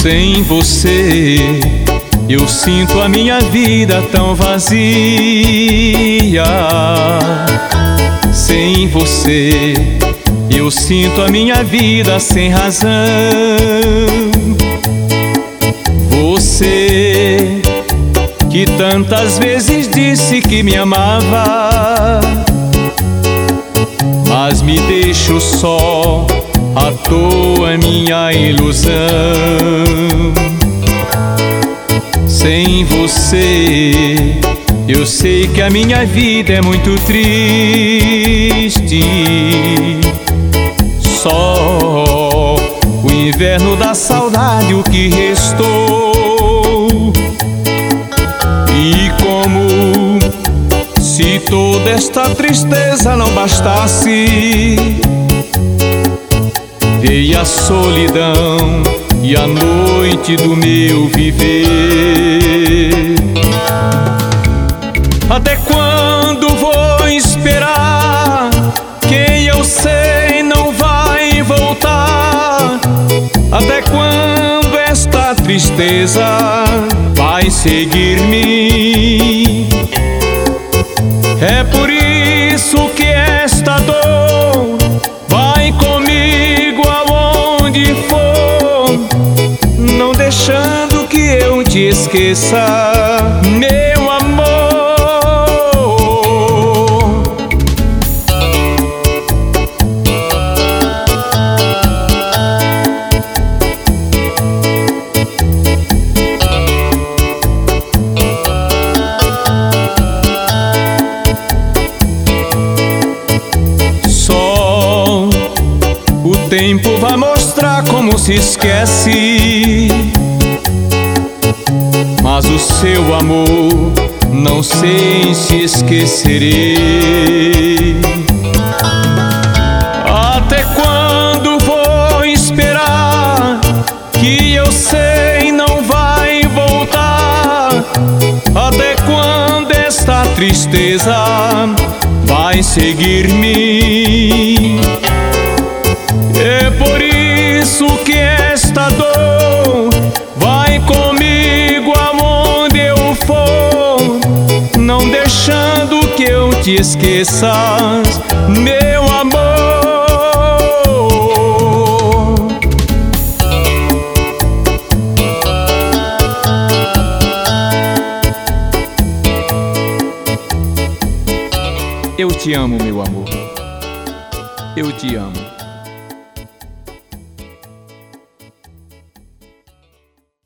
Sem você, eu sinto a minha vida tão vazia. Sem você, eu sinto a minha vida sem razão. Você, que tantas vezes disse que me amava, mas me deixou só, à toa minha ilusão. Sem você, eu sei que a minha vida é muito triste. Só o inverno da saudade o que restou. E como se toda esta tristeza não bastasse, veio a solidão e a noite do meu viver. Até quando vou esperar quem eu sei não vai voltar? Até quando esta tristeza vai seguir-me? É por isso que esta dor vai comigo aonde for, não deixando que eu te esqueça, meu amor. Só o tempo vai mostrar como se esquece, mas o seu amor não sei se esquecerei. Até quando vou esperar que eu sei não vai voltar? Até quando esta tristeza vai seguir-me? É por isso que esta dor vai comigo aonde eu for, não deixando que eu te esqueça, meu amor. Eu te amo, meu amor. Eu te amo.